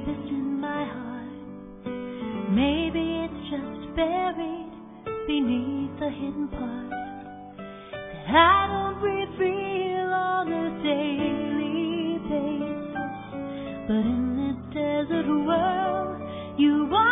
deepest in my heart. Maybe it's just buried beneath the hidden parts that I don't reveal on a daily basis. But in this desert world, you are